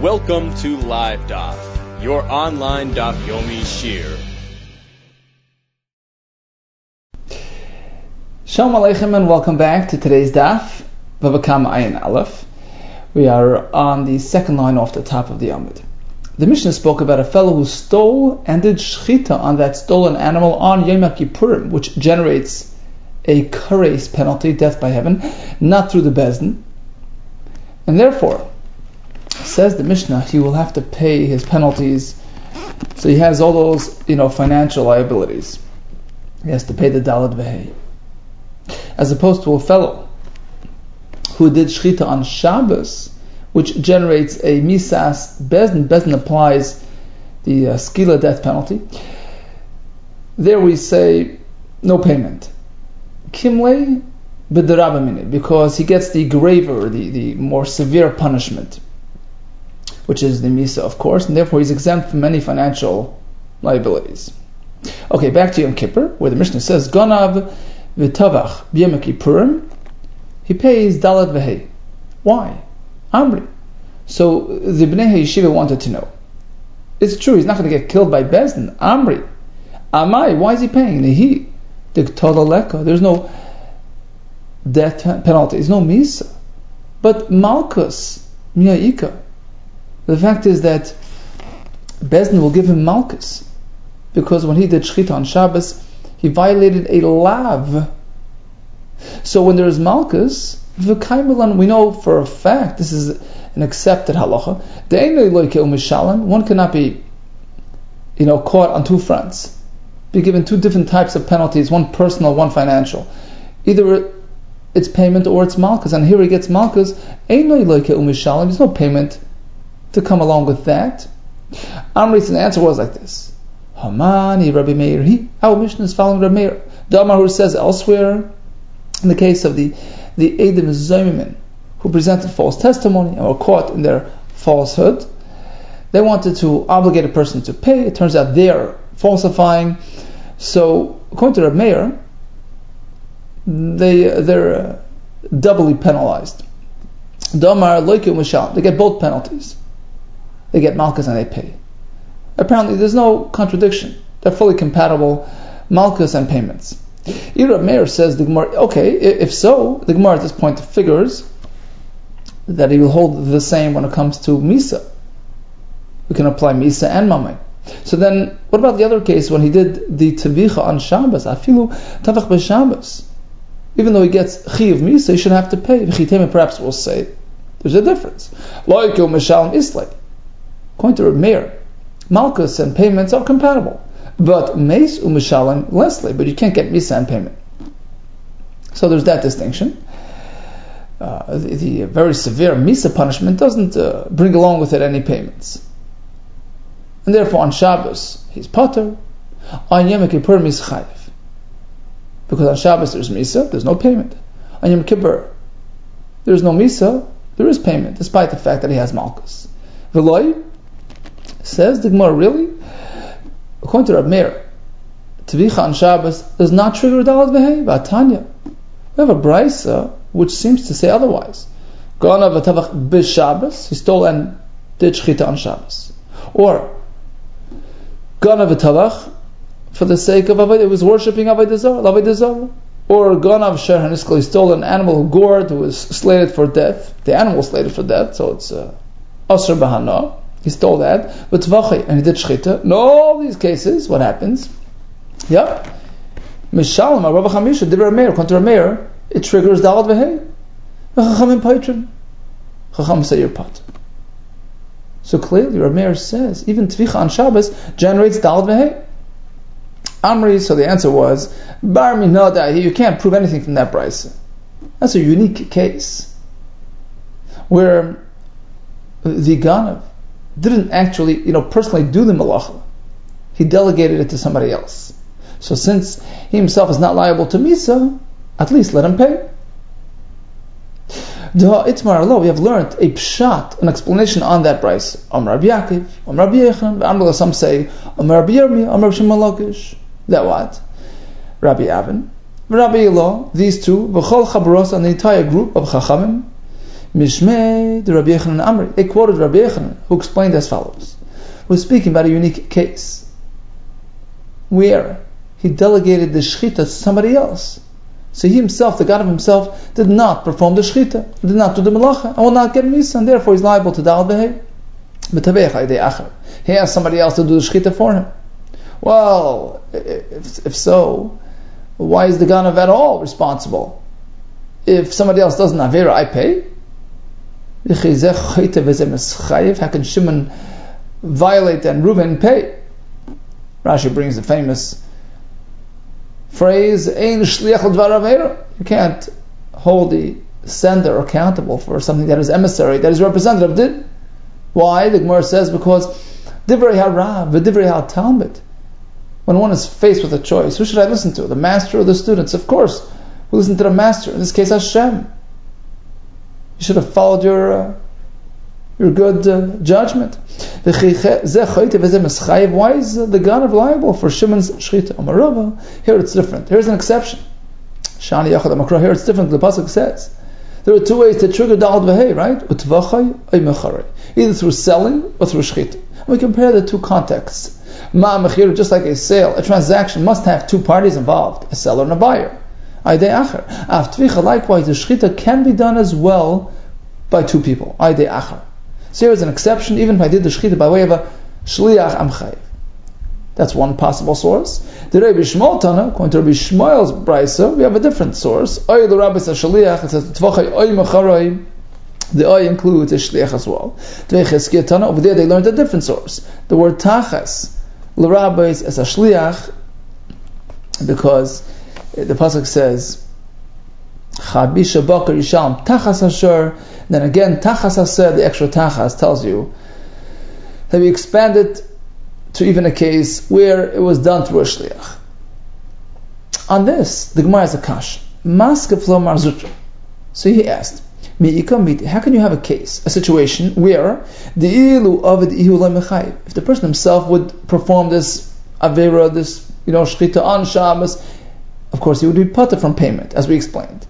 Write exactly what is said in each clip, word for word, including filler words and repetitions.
Welcome to Live Daf, your online Daf Yomi Shir. Shalom Aleichem and welcome back to today's Daf, Bava Kama Ayin Aleph. We are on the second line off the top of the Amud. The Mishnah spoke about a fellow who stole and did shchita on that stolen animal on Yom Kippurim, which generates a kares penalty, death by heaven, not through the Bezdin. And therefore, says the Mishnah, he will have to pay his penalties. So he has all those, you know, financial liabilities. He has to pay the Dalad Vehei. As opposed to a fellow who did shchita on Shabbos, which generates a misas bezdin. Bezdin applies the uh, skila death penalty. There we say no payment. Kimle b'derabamini, because he gets the graver, the, the more severe punishment, which is the misa, of course, and therefore he's exempt from any financial liabilities. Okay, back to Yom Kippur, where the Mishnah says, Ganav v'tavach b'Yom Kippurim, he pays Dalad Vehei. Why? Amri. So the Bnei HaYeshiva wanted to know. It's true, he's not going to get killed by Bezdin. Amri. Amai, why is he paying? Nehi. There's no death penalty, there's no misa. But Malkus, Miyaika. The fact is that Bezdin will give him Malkus, because when he did Shchita on Shabbos, he violated a lav. So when there is Malkus, we know for a fact, this is an accepted halacha, one cannot be, you know, caught on two fronts, be given two different types of penalties, one personal, one financial. Either it's payment or it's Malkus, and here he gets Malkus, there's no payment to come along with that. Amri's answer was like this. Hamani Rabbi Meir, he, our Mishnah is following Rabbi Meir. The Amar who says elsewhere, in the case of the the Eidim Zomimin, who presented false testimony and were caught in their falsehood, they wanted to obligate a person to pay. It turns out they are falsifying. So, according to Rabbi Meir, they they're uh, doubly penalized. The Amar Loikim Mishal, they get both penalties. They get Malkus and they pay. Apparently there's no contradiction. They're fully compatible, Malkus and payments. Ira Meir says the Gemara, okay, if so, the Gemara at this point figures that he will hold the same when it comes to Misa. We can apply Misa and Mamay. So then, what about the other case when he did the Tavicha on Shabbos? Afilu Tavach b'Shabbos. Even though he gets Chi of Misa, he should have to pay. V'chitema perhaps will say, there's a difference. Loikil Mishalim Islay. According to Reb Meir, Malkus and payments are compatible, but Meis u'Mishalim Leslie, but you can't get Misa and payment. So there's that distinction. Uh, the, the very severe Misa punishment doesn't uh, bring along with it any payments, and therefore on Shabbos he's Pater, on Yom Kippur he's Chayiv, because on Shabbos there's Misa, there's no payment. On Yom Kippur there's no Misa, there is payment, despite the fact that he has Malkus. V'loi, says the Gemara, really? According to Rab Meir, Tavicha on Shabbos does not trigger Dalad Vehei. V'atanya, we have a brisa which seems to say otherwise. Gana v'tavach b'Shabbos, he stole and did shchita on Shabbos. Or Gana v'tavach for the sake of Avodah, it was worshipping Avodah Zarah, Avodah Zarah. Or Gana v'sher haniskal, he stole an animal who gored, who was slated for death. The animal was slated for death, so it's uh, Asr Bahana. He stole that, but Tvachai, and he did Shchita. In all these cases, what happens? Yeah. Mishalom, Rabbi Chamisha, did Rabbi Meir, contra Meir, it triggers Dalad Vehei. Chachamim Paitrim. Chacham say your pot. So clearly, Rabbi Meir says, even Tvicha on Shabbos generates Dalad Vehei. Amri, so the answer was, Bar Minada, you can't prove anything from that brisa. That's a unique case, where the Ganav didn't actually, you know, personally do the malacha. He delegated it to somebody else. So since he himself is not liable to Misa, at least let him pay. D'ha itmar Allah, we have learned a pshat, an explanation on that brisa. Am Rabbi Yaakov, Am Rabbi Yechon, Am some say Am Rabbi Yirmi, Am Rabbi Shimon Lakish. That what? Rabbi Avin, Rabbi Elo, these two, v'chol chabaros, and the entire group of Chachamim, Mishmei the Rabbi Yochanan Amri. They quoted Rabbi Yochanan, who explained as follows. We're speaking about a unique case where he delegated the shechita to somebody else. So he himself, the God of himself, did not perform the shechita, did not do the malacha, and will not get misa, and therefore he's liable to dal behei. He asked somebody else to do the shechita for him. Well, if, if so, why is the Ganav at all responsible? If somebody else does an avera, I pay. How can Shimon violate and Reuben pay? Rashi brings the famous phrase, Ein shliach l'dvar avera. You can't hold the sender accountable for something that his emissary, that his representative did. Why? The Gemara says, because divrei harav v'divrei ha-talmid. When one is faced with a choice, who should I listen to? The master or the students? Of course, we listen to the master. In this case, Hashem. You should have followed your uh, your good uh, judgment. Why is uh, the Ganav liable for Shimon's shechita? Here it's different. Here's an exception. Shani Yachad Amakra. Here it's different. The pasuk says there are two ways to trigger Da'al V'hei, right? Utvachai ay mecharei. Either through selling or through shechita. And we compare the two contexts. Ma'amechir, just like a sale, a transaction must have two parties involved, a seller and a buyer. Aydei acher. Avtvicha, likewise, the shechita can be done as well by two people. Aydei acher. So here is an exception. Even if I did the shechita by way of a shliach, am chayiv. That's one possible source. The Rabbi Shmuel Tana, according to Rabbi Shmuel's brisa, we have a different source. Oy the Rabbi says shliach. It says tvachai oy mecharoi. The oy includes a shliach as well. Tvei Tana, over there they learned a different source. The word tachas l'rabbis as a shliach, because the pasuk says Chabisha Bakar Yishalm Tachas Asher. Then again, Tachas Asher, the extra Tachas tells you that we expanded to even a case where it was done through a shliach. On this, the Gemara has a kash. Maskeflo Marzutra. So he asked, how can you have a case, a situation where the ilu of the ihu lemechayiv, if the person himself would perform this avera, this you know shchita on Shabbos, of course he would be putter from payment, as we explained.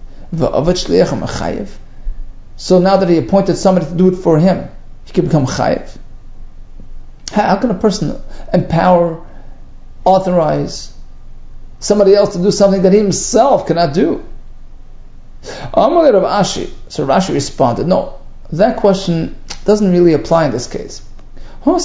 So now that he appointed somebody to do it for him, he can become chayiv. How can a person empower, authorize somebody else to do something that he himself cannot do? Amalei Rav Ashi. So Rashi responded, no, that question doesn't really apply in this case. You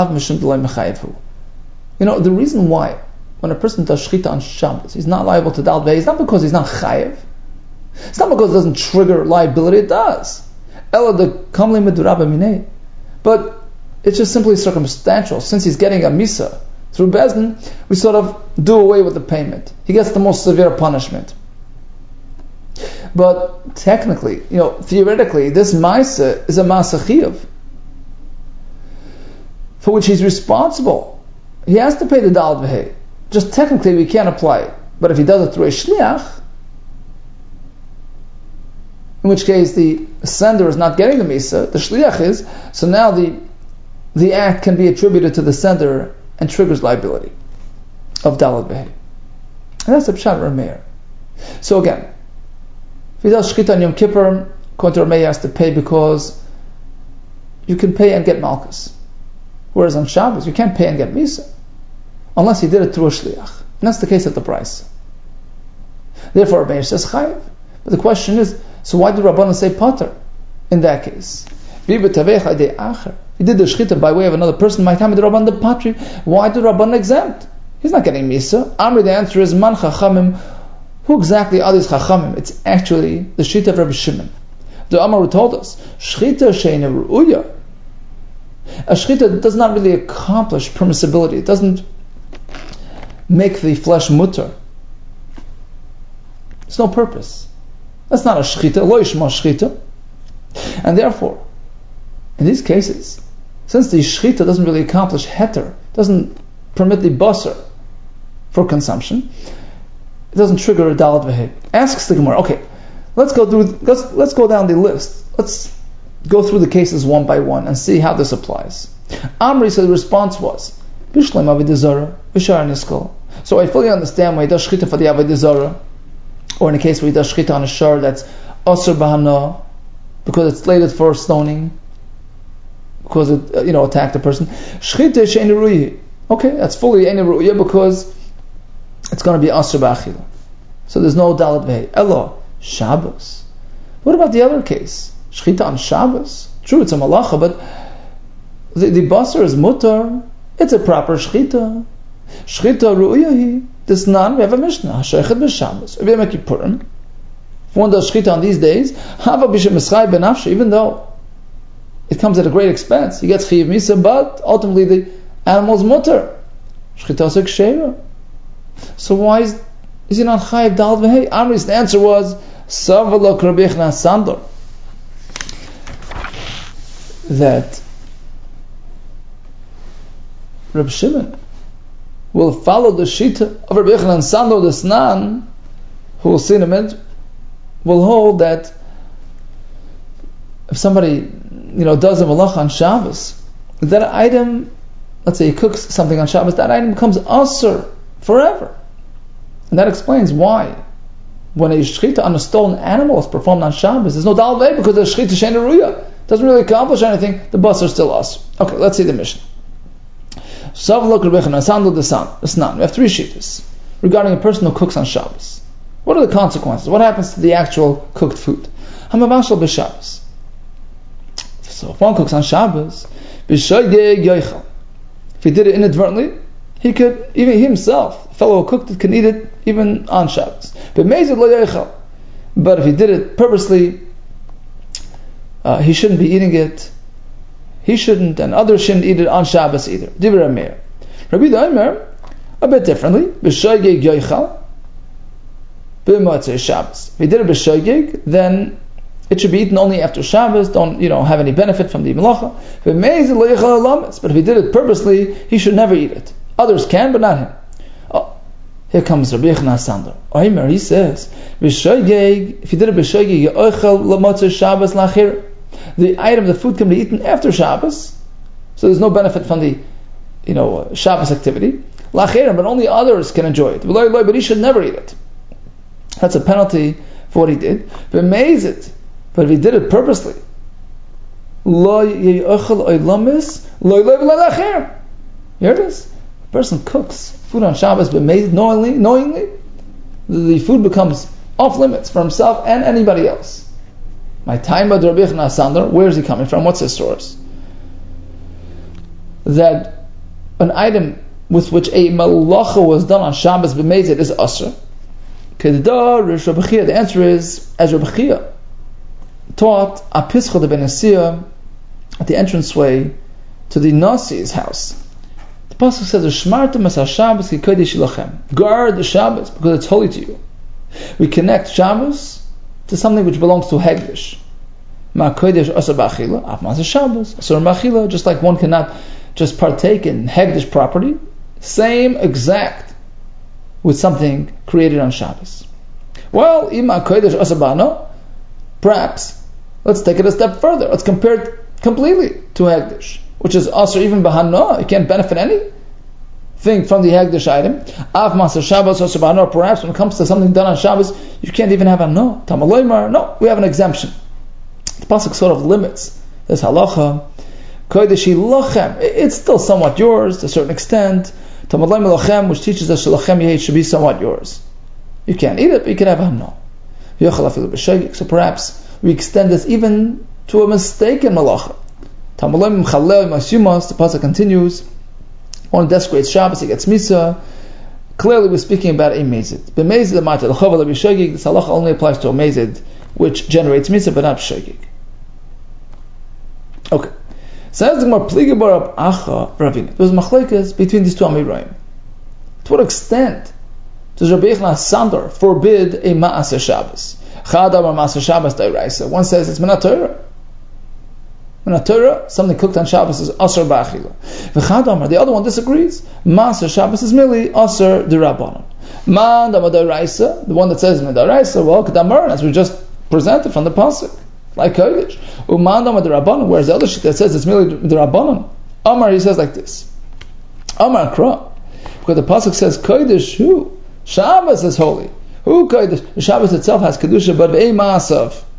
know, the reason why when a person does shechita on Shabbos, he's not liable to dal v'hei, it's not because he's not chayiv. It's not because it doesn't trigger liability, it does. Ela de kamli meduraba minei. But it's just simply circumstantial. Since he's getting a misa through Bezdin, we sort of do away with the payment. He gets the most severe punishment. But technically, you know, theoretically, this Maisa is a Maasa Chiyuv, for which he's responsible. He has to pay the Dal V'hei. Just technically, we can't apply it. But if he does it through a Shliach, in which case the sender is not getting the Misa, the Shliach is, so now the the act can be attributed to the sender and triggers liability of Dal V'hei. And that's the Pshat Rameir. So again, if he does shechita on Yom Kippur, according to Rameh, he has to pay because you can pay and get malchus. Whereas on Shabbos, you can't pay and get misa, unless he did it through a shliach. And that's the case at the price. Therefore, Rameh says chayiv. But the question is, so why did Rabbanan say pater in that case? He did the shechita by way of another person. My time with Rabbanan the patri. Why did Rabbanan exempt? He's not getting misa. Amri, the answer is man chachamim. Who exactly are these chachamim? It's actually the shita of Rabbi Shimon. The Amaru told us, shchita she'eina ru'uya. A shchita does not really accomplish permissibility. It doesn't make the flesh mutter. There's no purpose. That's not a shchita. Lo yishma shchita. And therefore, in these cases, since the shchita doesn't really accomplish heter, doesn't permit the basar for consumption, it doesn't trigger a dalat v'hei. Asks the Gemara, okay, let's go through, let's let's go down the list. Let's go through the cases one by one and see how this applies. Amri said the response was, Bishleim avodah zarah, b'shar niskol. So I fully understand why he does shchita for the avodah zarah, or in a case where he does shchita on a shar that's asur b'hana, because it's slated for stoning, because it uh, you know attacked a person. Shchita she'ein ru'yi. Okay, that's fully ein ru'ya because it's going to be asur ba'achila. So there's no dalet v'hei. Elo Shabbos. What about the other case? Shchita on Shabbos. True, it's a malacha, but the, the basar is mutar. It's a proper shchita. Shchita ru'ya. This non, we have a Mishnah. Hashaychet b'Shabbos. If you make Kippurim, if one does shchita on these days, hava b'shem mischai benafshe, even though it comes at a great expense, he gets chiyav misa, but ultimately the animal's mutar. Shchita is kshera. So why is, is he not chayiv dal v'hei? Amri's the answer was savalok Rabbi Yochanan Sandor, that Reb Shimon will follow the shita of Rabbi Yochanan Sandor the Snan, who will see in a minute, will hold that if somebody, you know, does a malacha on Shabbos, that item, let's say he cooks something on Shabbos, that item becomes asur forever. And that explains why when a shchita on a stolen animal is performed on Shabbos, there's no dal v'hei because the shchita she'ein ru'ya doesn't really accomplish anything. The basar is still asur. Okay, let's see the Mishnah. Savlok Rabbi Yochanan Sandor the Snan. We have three shittas regarding a person who cooks on Shabbos. What are the consequences? What happens to the actual cooked food? Hamavashal b'Shabbos. So if one cooks on Shabbos, b'shoygeg yoichal. If he did it inadvertently, he could, even he himself, the fellow who cooked it, can eat it even on Shabbos. B'meizid lo yoichal. But if he did it purposely, uh, he shouldn't be eating it. He shouldn't, and others shouldn't eat it on Shabbos either. Divrei Meir. Rabbi Omer, a bit differently. B'shoygeg yoichal. B'motzei Shabbos. If he did it b'shoygeg, then it should be eaten only after Shabbos. Don't, you know, have any benefit from the melacha. But if he did it purposely, he should never eat it. Others can, but not him. Oh, here comes Rabbi Yochanan Sandor. Omer, he says, b'shoygeg. If he did it b'shoygeg, yoichal l'motzei Shabbos lachir. The item, the food, can be eaten after Shabbos, so there's no benefit from the, you know, Shabbos activity. Lachir, but only others can enjoy it. But he should never eat it. That's a penalty for what he did. But it. But if he did it purposely, here it is. A person cooks food on Shabbos, but knowingly, knowingly, the food becomes off limits for himself and anybody else. My time by Rabbi Yochanan Sandor, where is he coming from? What's his source? That an item with which a malacha was done on Shabbos b'meizid is asur. The answer is, as Rabbi Chia taught apischa de ben Asiyah at the entranceway to the Nasi's house. The pasuk says, "Shmartem es haShabbos ki kodesh lachem." Guard the Shabbos because it's holy to you. We connect Shabbos to something which belongs to Hegdish. Ma kodesh asur b'achila, af ma Shabbos asur b'achila. Just like one cannot just partake in Hegdish property, same exact with something created on Shabbos. Well, ima kodesh asur b'ano, perhaps let's take it a step further. Let's compare it completely to Hegdish, which is asur even b'hano. You can't benefit anything from the Hegdish item. Af ma Shabbos asur b'ano. Perhaps when it comes to something done on Shabbos, you can't even have a no. Tamaloymar. No, we have an exemption. The pasuk sort of limits this halacha. Kodeshi lachem. It's still somewhat yours to a certain extent. Tamaloymar lachem, which teaches us lachem yeh should be somewhat yours. You can't eat it, but you can have a no. So perhaps we extend this even to a mistaken malacha. Tamaloymar chalel masumas. The pasuk continues. One desecrates Shabbos, he gets misa. Clearly, we're speaking about a mezid. B'mezid amata l'chava l'b'shogig. This halacha only applies to a mezid, which generates misa, but not shogig. Okay. Says the Gemara, pliga barab acha ravina. There was machlekes between these two amirayim. To what extent does Rabbi Yochanan Sandor forbid a ma'aser Shabbos? Chad amar ma'aser Shabbos d'oraisa. One says it's minat Torah. Minat Torah, something cooked on Shabbos is asur b'achila. V'chad amar, the other one disagrees. Ma'aser Shabbos is merely asur d'Rabbanan. Man damar d'oraisa, the one that says d'oraisa, well, kedamar, as we just presented from the pasuk, like kodesh. Uman damar d'Rabbanan, whereas the other shit that says it's merely d'Rabbanan. Amar, he says like this. Amar kra, because the pasuk says kodesh who? Shabbos is holy. Who kodesh? The Shabbos itself has kedusha, but ve'ei ma'asav.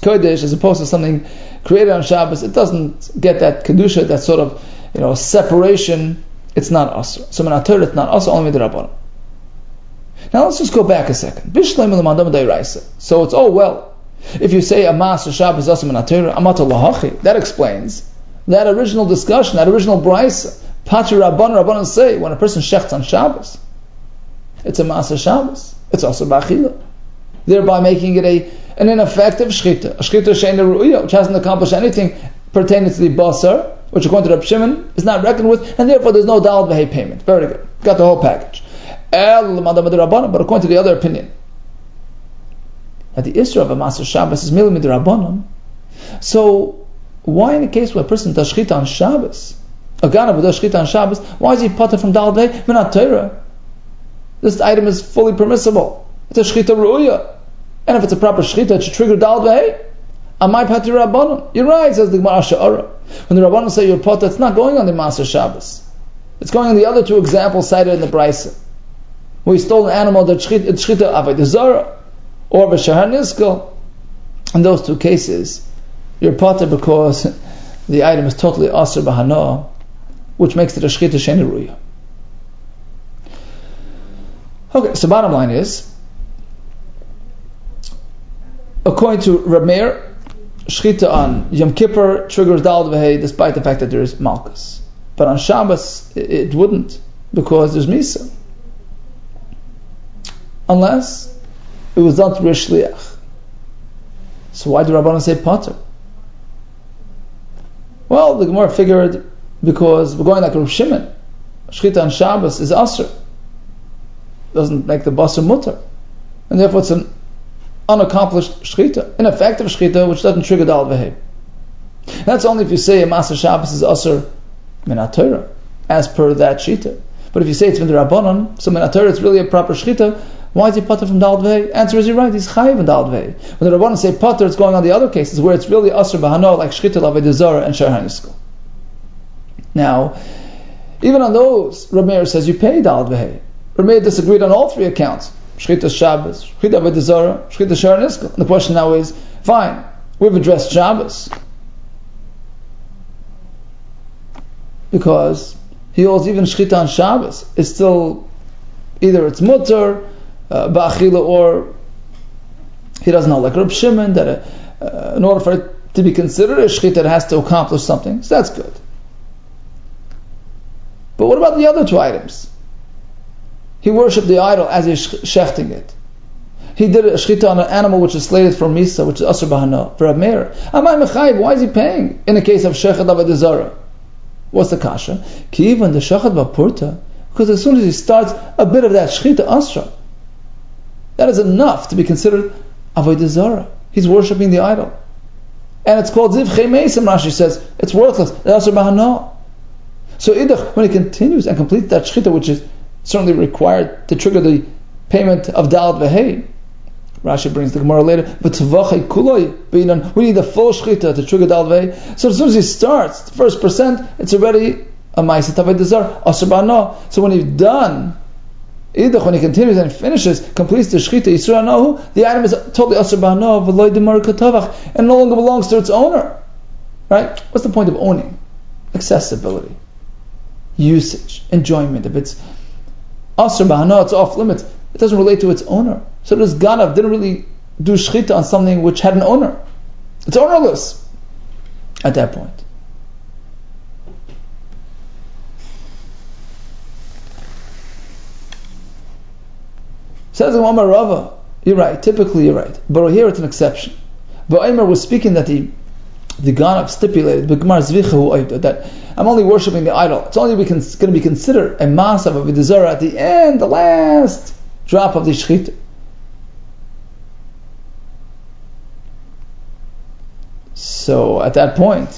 kodesh as opposed to something created on Shabbos, it doesn't get that kedusha, that sort of, you know, separation. It's not asur. So min HaTorah it's not asur, only midrabanan. Now let's just go back a second. So it's, oh well, if you say a Maas or Shabbos asur min HaTorah, amat lahachi, that explains that original discussion, that original brisa. Patri Rabban, Rabbanan say, when a person shechts on Shabbos, it's a Maas or Shabbos. It's also ba'achila, thereby making it a an ineffective shchita, a shchita she'eina ru'iyah, which hasn't accomplished anything pertaining to the basar, which according to Reb Shimon is not reckoned with, and therefore there's no daled v'hei payment. Very good, got the whole package. But according to the other opinion, that the isra of a Maas or Shabbos is merely midrabanan, so why in a case where a person does shchita on Shabbos, a ganav does shchita on Shabbos, why is he potter from daled v'hei? Min HaTorah. This item is fully permissible. It's a shchita ru'uyah. And if it's a proper shchita, it should trigger daled v'hei. Amai pati Rabbanon. You're right, says the Gemara Sha'ara. When the Rabbanon say you're potter, it's not going on the Maser Shabbos. It's going on the other two examples cited in the Brisa. Where he stole an animal that shchita avodah zarah, or b'shahar niskel. In those two cases, you're potter because the item is totally asur b'hana, which makes it a shchita she'eina ru'uyah. Okay, so bottom line is, according to Reb Meir, shchita on Yom Kippur triggers daled v'hei despite the fact that there is malchus. But on Shabbos, it, it wouldn't, because there's misa. Unless it was done through a shliach. So why do Rabbanan say pater? Well, the Gemara figured, because we're going like Reb Shimon, shchita on Shabbos is asur. Doesn't make the basar mutter, and therefore it's an unaccomplished shchita, ineffective shchita, which doesn't trigger daled v'hei. That's only if you say a Maser Shabbos is asur min HaTorah, as per that shita. But if you say it's min Rabbanan, so min HaTorah it's really a proper shchita. Why is he pater from daled v'hei? Answer is, you're right, he's chayiv in daled v'hei. When the Rabbanan say pater, it's going on the other cases where it's really asur b'hano, like shchita l'avodah zarah and shahar niskel. Now, even on those, Reb Meir says you pay daled v'hei. Reb Meir disagreed on all three accounts: shchita Shabbos, shchita avodah zarah, shchita shahar niskel. And the question now is, fine, we've addressed Shabbos because he holds even shchita on Shabbos is still either it's mutter uh, ba'achila, or he doesn't know, like Reb Shimon, that uh, in order for it to be considered a shchita, it has to accomplish something. So that's good. But what about the other two items? He worshipped the idol as he's shechting it. He did a shchita on an animal which is slated for misa, which is asur b'hana, for Reb Meir. Amay mechayiv, why is he paying in the case of shechet avodah zarah? What's the kasha? Ki even the shechet b'purta, because as soon as he starts a bit of that shchita asra, that is enough to be considered avodah zarah. He's worshipping the idol, and it's called zivchei mesim. Rashi says it's worthless. It's asur b'hana. So idach, when he continues and completes that shchita, which is certainly required to trigger the payment of daled v'hei, Rashi brings the Gemara later, we need the full shchita to trigger daled v'hei. So as soon as he starts, the first percent, it's already a ma'aseh avodah zarah, asur b'hana. So when he's done, idach, when he continues and finishes, completes the shchita, yisur anahu, the item is totally asur b'hana, v'loy demar katavach, and no longer belongs to its owner. Right? What's the point of owning? Accessibility, usage, enjoyment. If it's asur b'hana, it's off limits. It doesn't relate to its owner. So this ganav didn't really do shchita on something which had an owner. It's ownerless at that point. Says Imam Rava, you're right, typically you're right. But here it's an exception. But Omer was speaking that the the ganav stipulated that I'm only worshipping the idol. It's only going to be considered a mass of avodah zarah at the end, the last drop of the shchita. So at that point,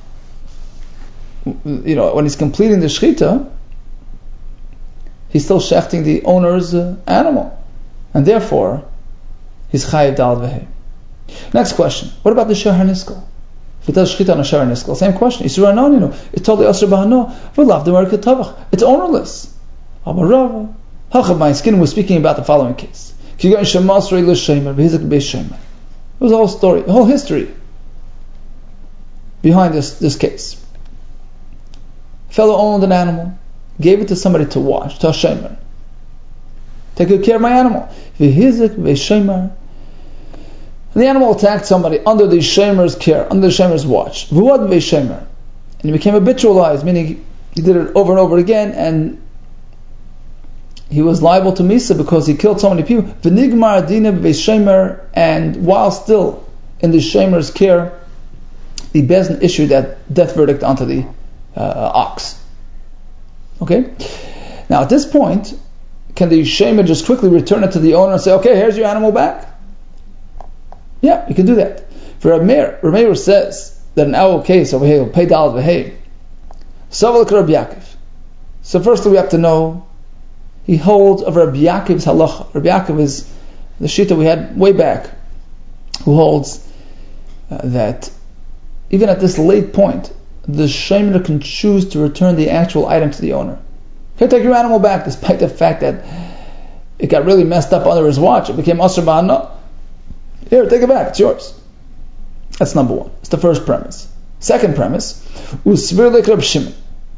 you know, when he's completing the shchita, he's still shechting the owner's uh, animal, and therefore he's chayiv daled v'hei. Next question: what about the shahar niskel? If it does shchita on a shahar niskel, same question. Yisur anoninu, it's totally asur b'hana, v'lav demar katavach. It's ownerless. Amar Rava, hachav my skin was speaking about the following case. was a whole story, a whole history behind this, this case. A fellow owned an animal, gave it to somebody to watch, to a shomer. Take good care of my animal. V'hizik v'shomer. And the animal attacked somebody under the shomer's care, under the shomer's watch. V'wad v'shomer. And he became habitualized, meaning he did it over and over again, and he was liable to Misa because he killed so many people. V'nigmar adina v'shomer. And while still in the shomer's care, the Bezdin issued that death verdict onto the uh, ox. Okay? Now at this point, can the shomer just quickly return it to the owner and say, okay, here's your animal back? Yeah, you can do that. For Reb Meir, Reb Meir says that in our case over here, pay dal v'hei. Savalak Reb Yaakov. So first we have to know, he holds of Reb Yaakov's halacha. Reb Yaakov is the shita we had way back, who holds uh, that even at this late point, the shomer can choose to return the actual item to the owner. You can take your animal back, despite the fact that it got really messed up under his watch. It became asur ba'ana. Here, take it back. It's yours. That's number one. It's the first premise. Second premise, usvir like Reb Shimon.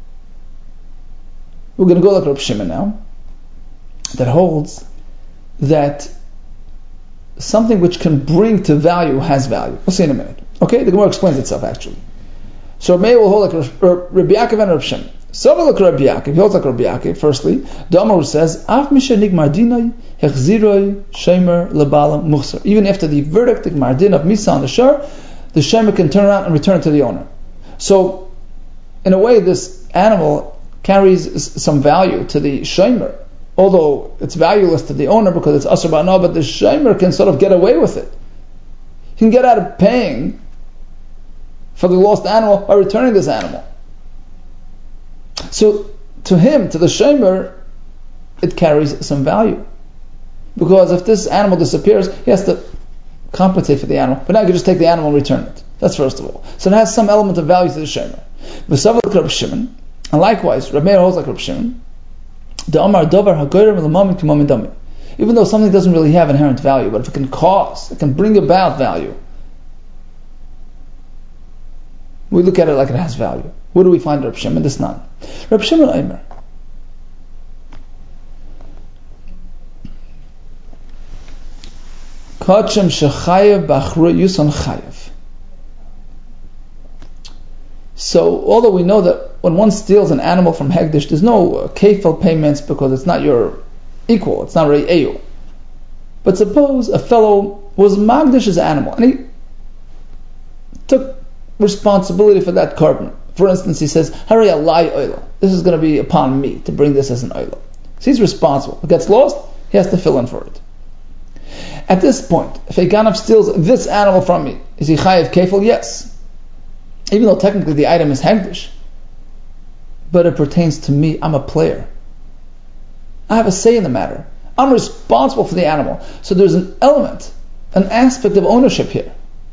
We're going to go like Reb Shimon now. That holds that something which can bring to value has value. We'll see in a minute. Okay, the Gemara explains itself actually. So Meir will hold like Rabbi Yaakov and Reb Shimon. So like Rabbi Yaakov, he holds like Rabbi Yaakov. Firstly, the Amar says, "Af misha nigmar dinai hechziroi shomer lebala muchsar." Even after the verdict, the mardin of misa on the shore, the shomer can turn around and return it to the owner. So, in a way, this animal carries some value to the shomer, although it's valueless to the owner because it's asur ba'ana. But the shomer can sort of get away with it. He can get out of paying for the lost animal by returning this animal. So, to him, to the shomer, it carries some value. Because if this animal disappears, he has to compensate for the animal. But now you can just take the animal and return it. That's first of all. So it has some element of value to the shomer. V'savak Reb Shimon, and likewise, Reb Meir holds like Reb Shimon, the Amar Dovar HaGoyrem L'Mamim K'Mamim Dami. Even though something doesn't really have inherent value, but if it can cause, it can bring about value, we look at it like it has value. Where do we find Reb Shimon? This none. Reb Shimon Omer. Kachem shechayev b'achru yuson chayev. So, although we know that when one steals an animal from Hegdish, there's no uh, kefil payments because it's not your equal, it's not really eyu. But suppose a fellow was Magdish's animal and he took responsibility for that carbon. For instance, he says, Hari alai oila. This is going to be upon me to bring this as an oila. So he's responsible. If it gets lost, he has to fill in for it. At this point, if a ganav steals this animal from me, is he chayev kefil? Yes. Even though technically the item is hegdish. But it pertains to me. I'm a player. I have a say in the matter. I'm responsible for the animal. So there's an element, an aspect of ownership here.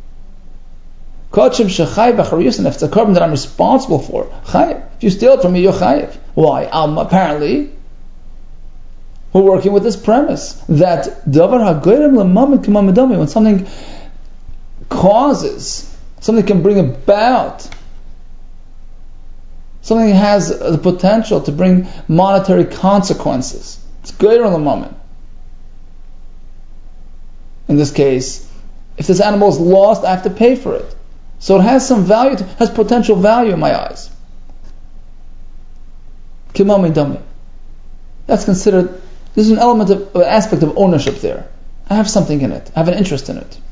If it's a carbon that I'm responsible for, chayev. If you steal it from me, you're chayev. Why? Um, apparently, we're working with this premise that davar hagoyrem l'mamid k'mamid dami, when something causes, something can bring about, something has the potential to bring monetary consequences. It's goyr l'mamid. In this case, if this animal is lost, I have to pay for it. So it has some value, has potential value in my eyes. Kimami dami. That's considered, there's an element of, an aspect of ownership there. I have something in it. I have an interest in it.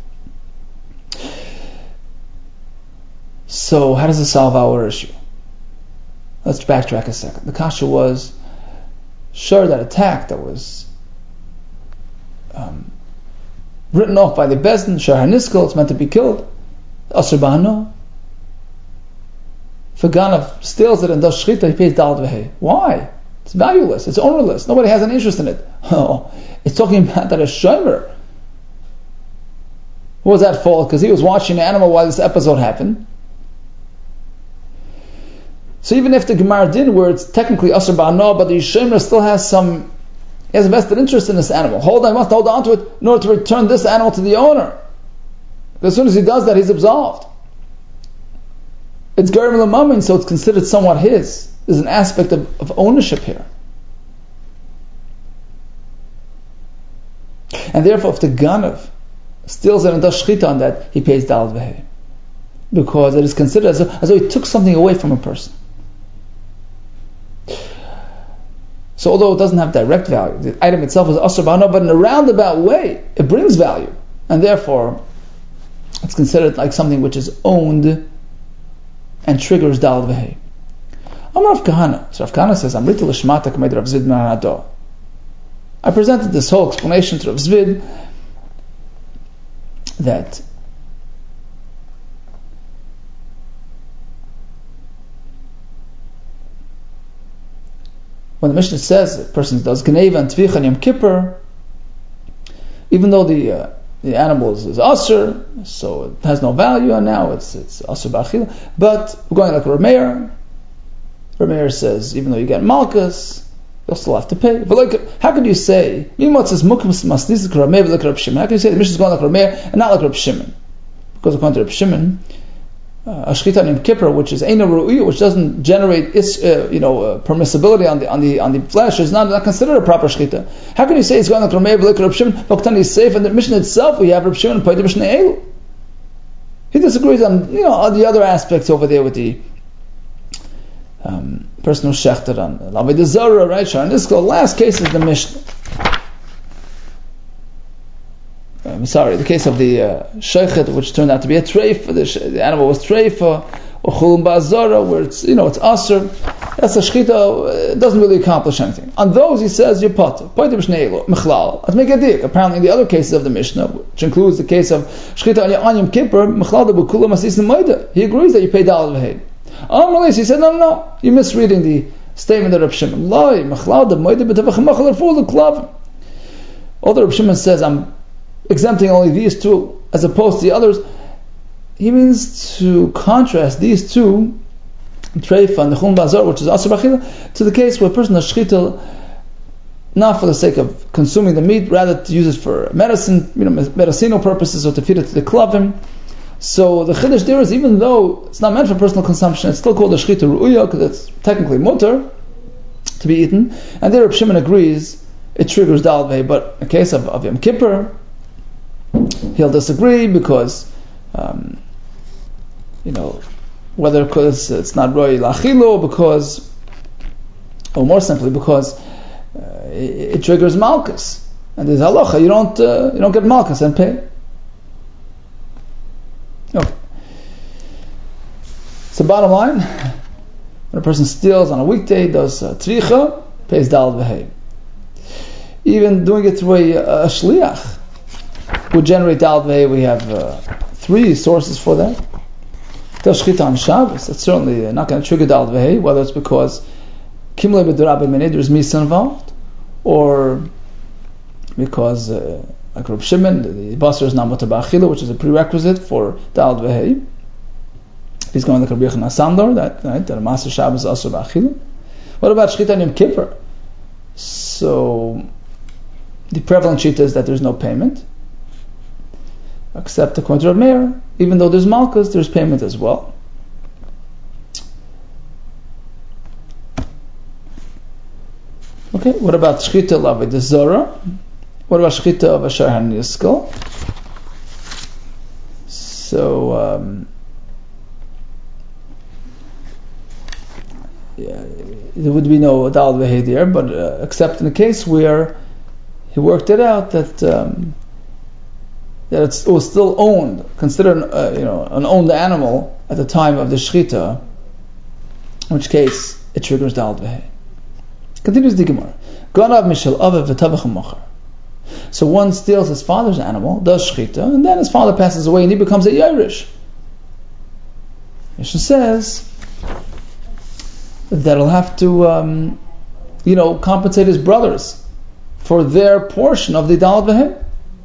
So how does it solve our issue? Let's backtrack a second. The kasha was, sure, that attack that was um, written off by the Bezdin, Shahar Niskel, it's meant to be killed. Asur ba'ana. If a ganav steals it and does shchita, he pays dal v'hei. Why? It's valueless. It's ownerless. Nobody has an interest in it. Oh, it's talking about that a shomer. What was that fault? Because he was watching the animal while this episode happened. So even if the Gemara did, where it's technically asur ba'ana, but the shomer still has some, he has a vested interest in this animal. Hold on, I must hold on to it in order to return this animal to the owner. As soon as he does that, he's absolved. It's Gerim L'Mamin, so it's considered somewhat his. There's an aspect of, of ownership here. And therefore, if the Ganav steals it and does shchita on that, he pays Daled Vehei. Because it is considered as though, as though he took something away from a person. So although it doesn't have direct value, the item itself is Asr Ba'ana, but in a roundabout way, it brings value. And therefore, it's considered like something which is owned and triggers Daled Vehei. Amar Rav Kahana. So Rav Kahana says, Amrita l'shmata k'mei Rav Zvid ben Hanado. I presented this whole explanation to Rav Zvid that when the Mishnah says a person does Geneva and Tvicha and Yom Kippur, even though the uh, the animal is, is Asr, so it has no value, and now it's it's Asr Ba'achila, but we're going like Rav Meir. Rav Meir says, even though you get Malchus, you'll still have to pay. But like, how can you say, Mimot says, Mukmas Masnis like Rav Meir, like Rav Shimon? How can you say the Mishnah is going like Rav Meir and not like Rav Shimon? Because according to Rav Shimon, uh, Ashchita and Yom Kippur, which is Eina Ru'iyah, which doesn't generate is, uh, you know, uh, permissibility on the on the on the flesh, is not, not considered a proper Shchita. How can you say it's going like Rav Meir, like Rav Shimon? Baktani is safe, and the Mishnah itself, we have Rav Shimon and Paita Mishnah Elu. He disagrees on, you know, on the other aspects over there with the Um, person who's shechted on Laved Zara, right? And this the last case is the Mishnah. I'm sorry, the case of the uh, shechet, which turned out to be a treifa. The, sh- the animal was treifa, or chulum ba'azara, where it's, you know, it's aser. That's a shechita. It doesn't really accomplish anything. On those, he says you're potter. Poiter b'shnei mechlal. Let's make a dik. Apparently, in the other cases of the Mishnah, which includes the case of shechita on Yom Kippur, mechlal de b'kula masis nemoida. He agrees that you pay daled v'hei. Oh, he said, no, no, no, you're misreading the statement of Rav Shimon. Although Rav Shimon says, I'm exempting only these two as opposed to the others, he means to contrast these two, Treifa and the Chulum Bazar, which is Asr B'achila, to the case where a person has shchita not for the sake of consuming the meat, rather to use it for medicine, you know, medicinal purposes, or to feed it to the klavim. So the chiddush there is, even though it's not meant for personal consumption, it's still called a shchita ru'uya because it's technically mutter to be eaten. And there Reb Shimon agrees it triggers daled vehei. But in the case of, of Yom Kippur, he'll disagree because, um, you know, whether because it's not roi lachilo, because, or more simply because uh, it, it triggers malchus, and there's halacha. You don't uh, you don't get malchus and pay. Okay. So bottom line, when a person steals on a weekday, does uh, tricha, pays daled vehei. Even doing it through a, a shliach would generate daled vehei. We have uh, three sources for that. Does shchita on Shabbos, it's certainly not going to trigger daled vehei, whether it's because kimle b'derabim minei, there's misa involved, or because uh, like Reb Shimon, the basar is not mutar ba'achila, which is a prerequisite for daled vehei. He's going like Rabbi Yochanan Sandor, that right, that a master Shabbos is also ba'achila. What about shchita on Yom Kippur? So the prevalent shita is that there's no payment, except according to Rav Meir, even though there's malchus, there's payment as well. Okay, what about shchita laved zara? What about shchita of Asher HaNiskal? So, um, yeah, there would be no daled vehei there, but uh, except in the case where he worked it out that um, that it's, it was still owned, considered uh, you know an owned animal at the time of the shchita, in which case it triggers daled vehei. Continues the Gemara. Ganav mishel avev v'tavach u'mocher. So one steals his father's animal, does shchita, and then his father passes away and he becomes a Yerush. Mishnah says that he'll have to, um, you know, compensate his brothers for their portion of the daled vehei.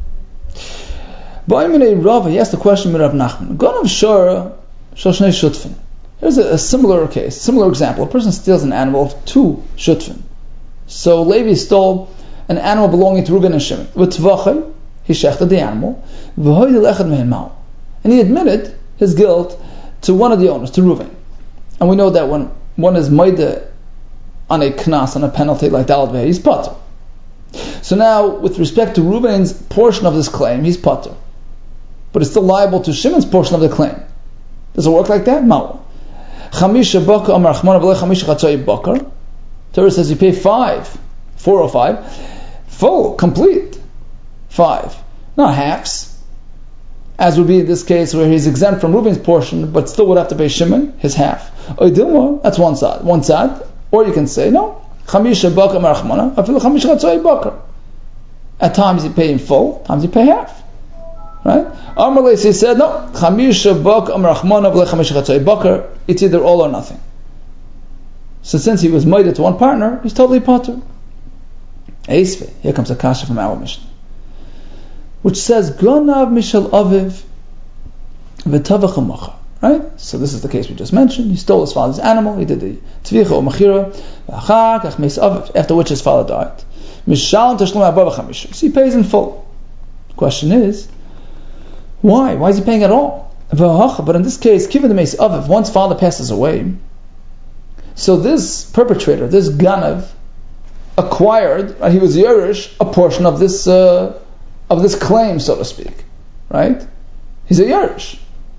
Ba'imene Rava, he asked the question with Rav Nachman. Ganav shor shnei shutfin. Here's a, a similar case, similar example. A person steals an animal of two shutfin. So Levi stole an animal belonging to Reuben and Shimon. With Tvachai, he shechted the animal. And he admitted his guilt to one of the owners, to Reuven. And we know that when one is maida on a knas, on a penalty like Dalad Veh, he's patur. So now, with respect to Reuven's portion of this claim, he's patur. But it's still liable to Shimon's portion of the claim. Does it work like that? No. Chamisha bakar amar Achmona v'le chamisha chatzai bakar. Torah says you pay five, four or five, full, complete, five, not halves. As would be in this case where he's exempt from Reuven's portion, but still would have to pay Shimon his half. Oidilma, that's one side, one side. Or you can say no. Chamisha bakar amar Achmona, afilu chamisha chatzai bakar. At times you pay in full, times you pay half. Right? Amar Leisi said, no, Chamisha Bak Amar Achmona v'le Chamisha Chatzai Bakar, it's either all or nothing. So since he was mated to one partner, he's totally patur. Eisve, here comes a kasha from our Mishnah, which says, Gonav Mishal Aviv v'tavach ha'macha. Right? So this is the case we just mentioned. He stole his father's animal, he did the tvicha or machira, v'achar kach meis aviv, after which his father died. Mishal tashlum ha'ba v'chamisha. So he pays in full. The question is, why? Why is he paying at all? But in this case, given the meis aviv, once father passes away, so this perpetrator, this ganav, acquired, right, he was Yerush, a portion of this uh, of this claim, so to speak. Right? He's a Yerush.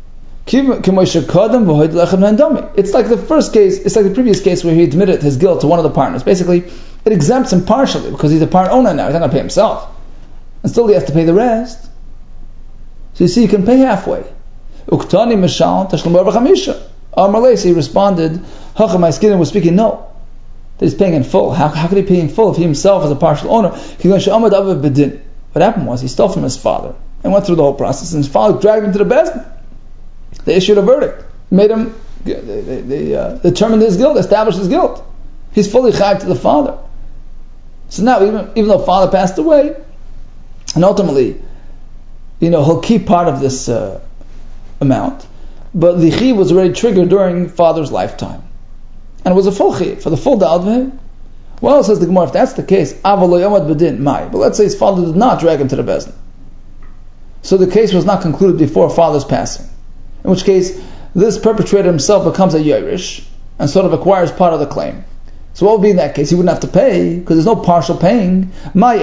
It's like the first case, it's like the previous case where he admitted his guilt to one of the partners. Basically, it exempts him partially because he's a part owner now. He's not going to pay himself. And still he has to pay the rest. So you see, you can pay halfway. Uktani mishal tashlum bar v'chamisha. Amar Leisi responded, Hacham Ha'skidin was speaking, no, that he's paying in full. How, how could he pay in full if he himself is a partial owner? What happened was, he stole from his father and went through the whole process, and his father dragged him to the bezdin. They issued a verdict, made him, they, they, they uh, determined his guilt, established his guilt. He's fully chayv to the father. So now, even, even though father passed away, and ultimately, you know, he'll keep part of this uh, amount, but the chiv was already triggered during father's lifetime, and it was a full chiv for the full Dalad Veh. Well, says the Gemara, if that's the case, avalo yomad bedin mai. But let's say his father did not drag him to the bezdin, so the case was not concluded before father's passing. In which case, this perpetrator himself becomes a Yerush and sort of acquires part of the claim. So what would be in that case? He wouldn't have to pay because there's no partial paying.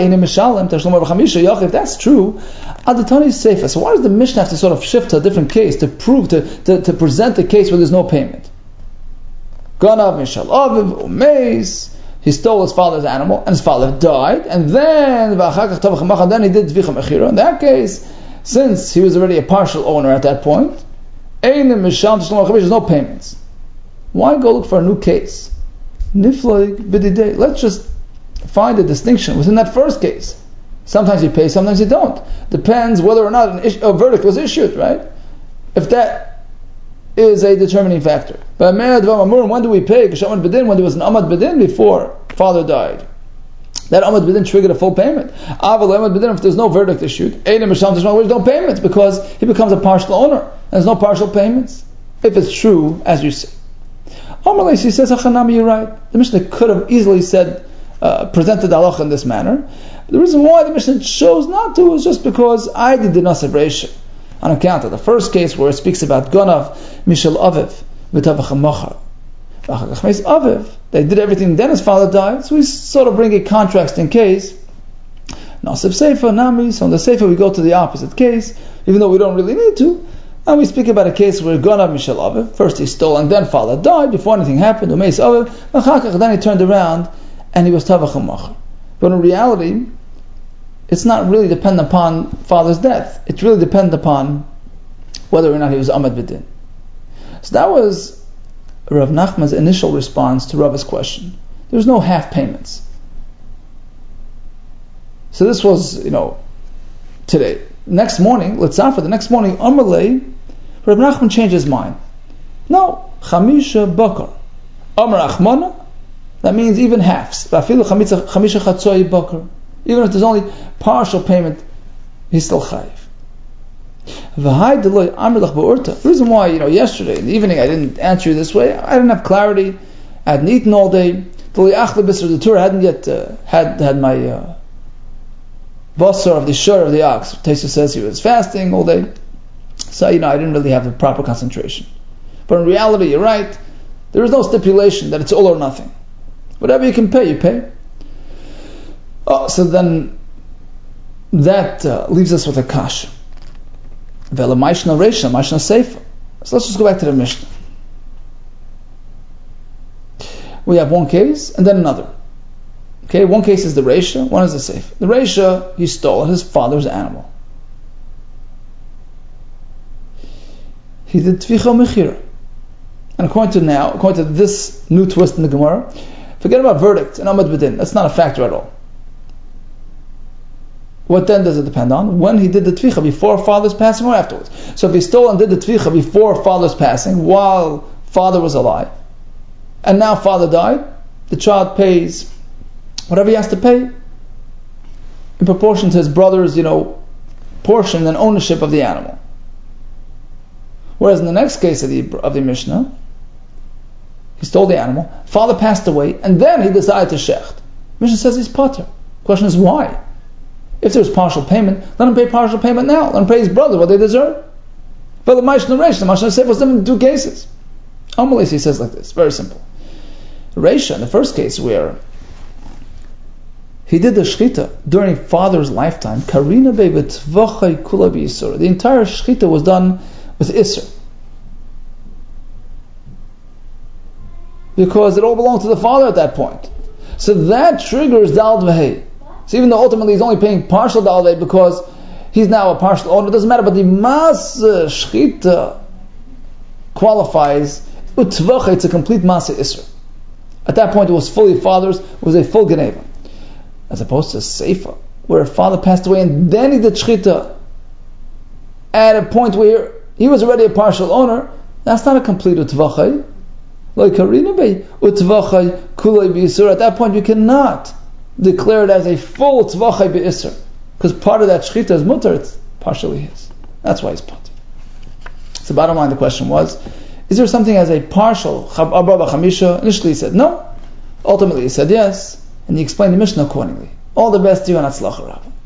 If that's true, Adatani is safer. So why does the Mishnah have to sort of shift to a different case to prove, to, to, to present the case where there's no payment? Ganav Mishal Aviv Umeis. He stole his father's animal and his father died, and then then he did Tvicha Mechira. In that case, since he was already a partial owner at that point, there's no payments. Why go look for a new case? Let's just find a distinction within that first case. Sometimes you pay, sometimes you don't. Depends whether or not an ish- a verdict was issued, right? If that is a determining factor. But when do we pay? When there was an Amad Bedin before father died. That Amad Bedin triggered a full payment. If there's no verdict issued, there's no payments because he becomes a partial owner. There's no partial payments. If it's true, as you say. Amar Leisi says, Hachanami, you're right. The Mishnah could have easily said, uh, presented the halacha in this manner. But the reason why the Mishnah chose not to is just because I did the Nasav Reisha. On account of the first case where it speaks about Gonav, Mishal Aviv, V'tavach ha'machar. Aviv, they did everything, then his father died. So we sort of bring a contrasting case. Nasav Seifa, Nami, so in the Seifa we go to the opposite case, even though we don't really need to. And we speak about a case where Gonav Mishal Aviv, first he stole and then father died before anything happened. Umeis Aviv, then he turned around and he was Tavach ha'machar. But in reality, it's not really dependent upon father's death. It's really dependent upon whether or not he was Amad B'din. So that was Rav Nachman's initial response to Rav's question. There was no half payments. So this was, you know, today. Next morning, let's say for the next morning, Amalei, Rav Nachman changed his mind. No, Chamisha Bakar. Amar Achmona, that means even halves. Chamisha Chatzoi Bakar. Even if there's only partial payment, he's still chayiv. The reason why, you know, yesterday in the evening I didn't answer you this way, I didn't have clarity. I hadn't eaten all day. The Torah hadn't yet uh, had had my uh, basar of the shur of the ox. Taisa says he was fasting all day. So, you know, I didn't really have the proper concentration. But in reality, you're right, there is no stipulation that it's all or nothing. Whatever you can pay, you pay. Oh, so then that uh, leaves us with a kasha. Vela Maishna Reisha, Maishna Seifa. So let's just go back to the Mishnah. We have one case and then another. Okay, one case is the Reisha, one is the Seifa. The Reisha, he stole his father's animal. He did Tvicha Mechira. And according to now, according to this new twist in the Gemara, forget about verdict and Amad B'din. That's not a factor at all. What then does it depend on? When he did the Tvicha, before father's passing or afterwards. So if he stole and did the Tvicha before father's passing, while father was alive, and now father died, the child pays whatever he has to pay in proportion to his brother's, you know, portion and ownership of the animal. Whereas in the next case of the of the Mishnah, he stole the animal, father passed away, and then he decided to shecht. Mishnah says he's pater. Question is why? If there's partial payment, let him pay partial payment now. Let him pay his brother what they deserve. But the Maishna Reisha, the Maishna Seifa was in two cases. Amalei, he says like this, very simple. Reisha, in the first case where he did the shchita during father's lifetime, Karina be'betvachai kula b'yisur. The entire shchita was done with Isser. Because it all belonged to the father at that point. So that triggers Dal V'hei. So even though ultimately he's only paying partial Dal V'hei because he's now a partial owner, it doesn't matter, but the Mas Shchita qualifies Utvachai, it's a complete Mas Isser. At that point it was fully father's, it was a full Geneva. As opposed to Seifa, where father passed away and then he did Shchita at a point where he was already a partial owner, that's not a complete utvachai. Like Karina Bey, utvachai kulay b'yisur. At that point, you cannot declare it as a full utvachai b'yisur, because part of that shchita is mutter, it's partially his. That's why he's put. So, bottom line, the question was: is there something as a partial arba b'chamisha? Initially, he said no. Ultimately, he said yes, and he explained the Mishnah accordingly. All the best to you and Atzlacha Rabbah.